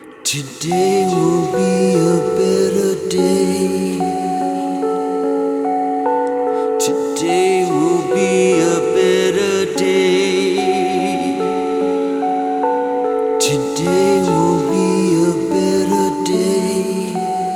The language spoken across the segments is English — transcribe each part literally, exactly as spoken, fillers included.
Today will be a better day. Today will be a better day. Today will be a better day.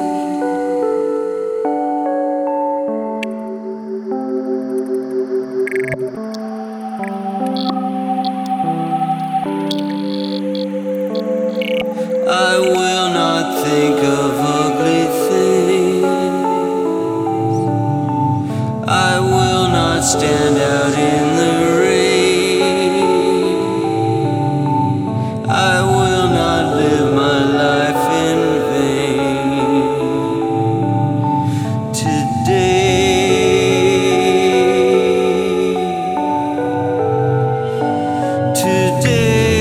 I will not think of ugly things. I will not stand out in the rain. I will not live my life in vain. Today, today.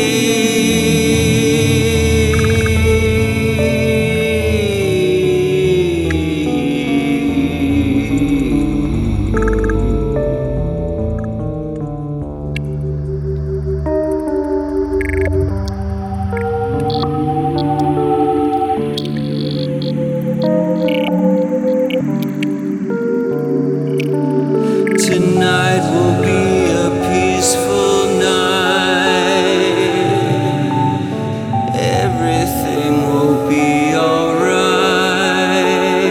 Tonight will be a peaceful night. Everything will be alright.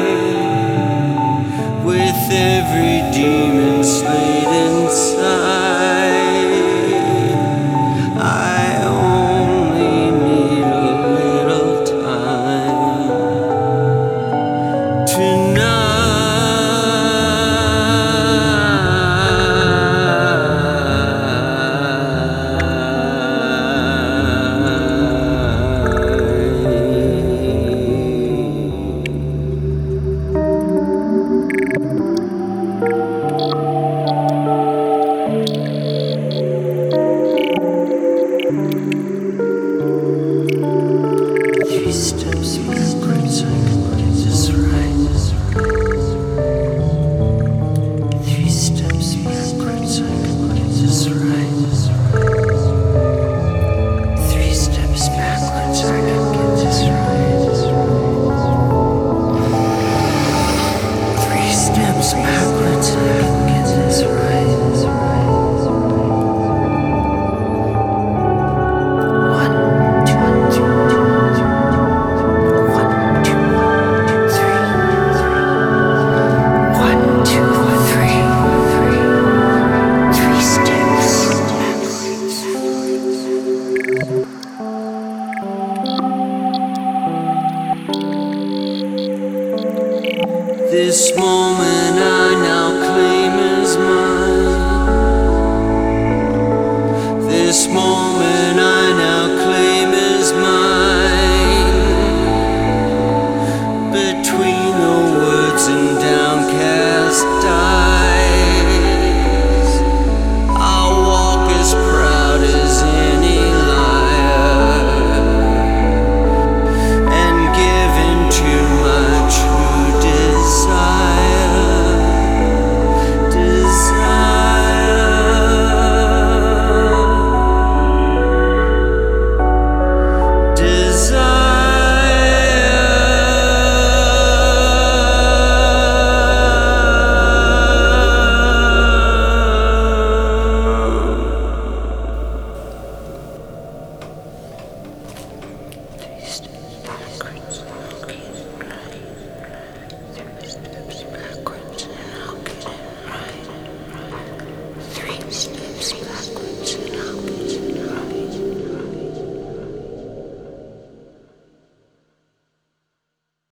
With every demon slayed inside, I only need a little time. Tonight three steps backwards, I can get this right. Three steps backwards, I can get this right.